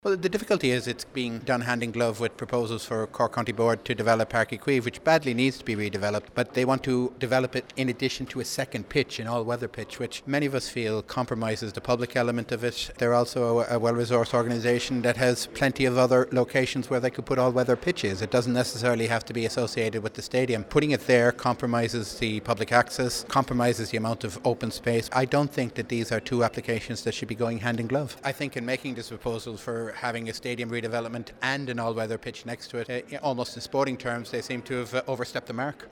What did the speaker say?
Well, the difficulty is it's being done hand in glove with proposals for Cork County Board to develop Páirc Uí Chaoimh, which badly needs to be redeveloped, but they want to develop it in addition to a second pitch, an all-weather pitch, which many of us feel compromises the public element of it. They're also a well-resourced organisation that has plenty of other locations where they could put all-weather pitches. It doesn't necessarily have to be associated with the stadium. Putting it there compromises the public access, compromises the amount of open space. I don't think that these are two applications that should be going hand in glove. I think in making this proposal for having a stadium redevelopment and an all-weather pitch next to it, almost in sporting terms, they seem to have overstepped the mark.